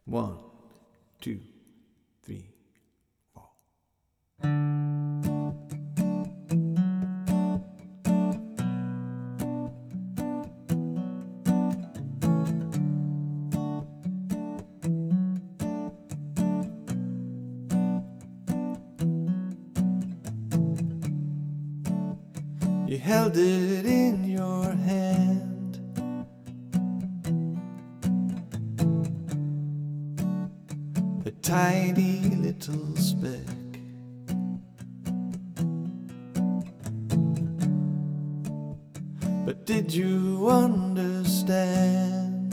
1, 2, 3, 4. You held it in your hand, a tiny little speck. But did you understand?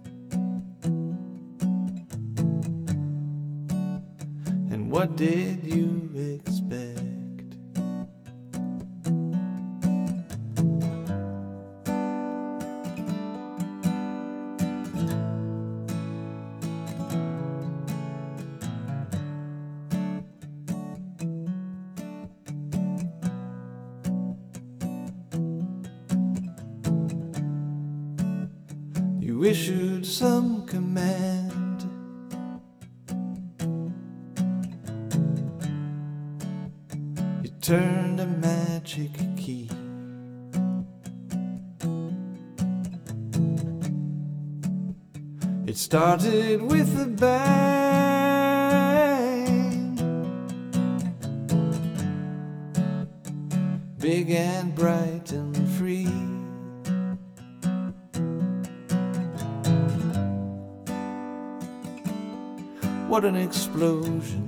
And what did you expect? You issued some command, you turned a magic key. It started with a bang, big and bright and free. What an explosion.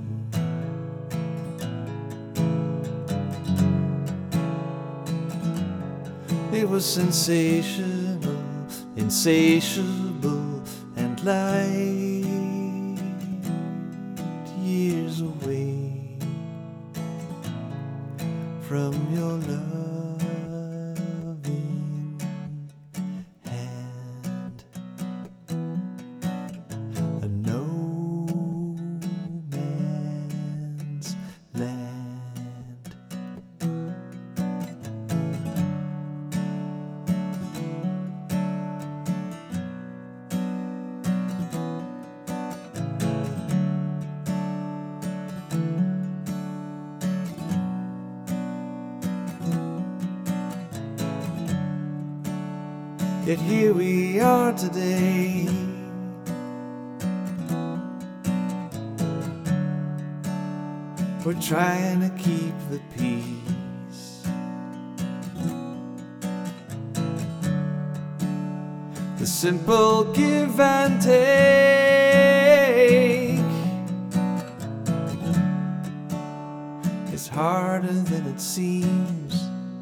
It was sensational, insatiable, and light years away from your loving hand. A no man's land. Yet here we are today, we're trying to keep the peace. The simple give and take is harder than it seems.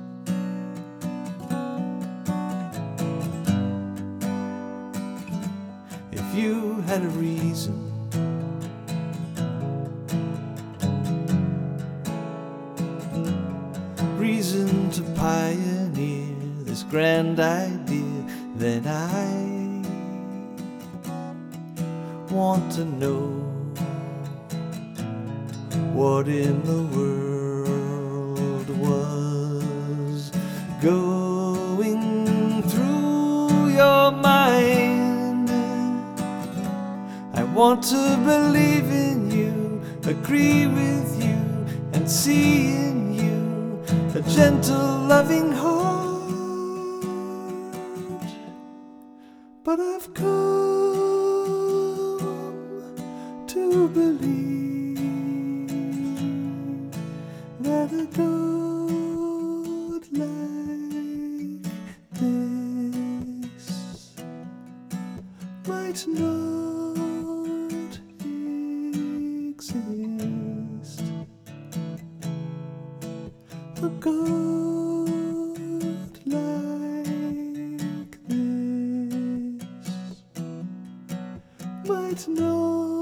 If you had a reason, reason to pioneer this grand idea, then I want to know what in the world was going through your mind. I want to believe in you, agree with you, and see in you a gentle, loving heart. But I've come to believe that a God like this might not exist. A God like this might not